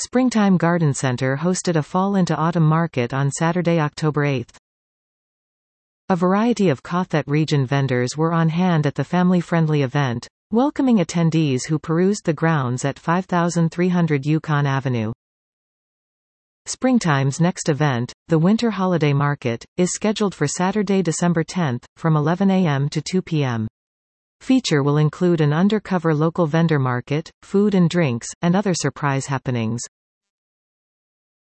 Springtime Garden Center hosted a fall into autumn market on Saturday, October 8. A variety of Cothet region vendors were on hand at the family-friendly event, welcoming attendees who perused the grounds at 5300 Yukon Avenue. Springtime's next event, the Winter Holiday Market, is scheduled for Saturday, December 10, from 11 a.m. to 2 p.m. Feature will include an undercover local vendor market, food and drinks, and other surprise happenings.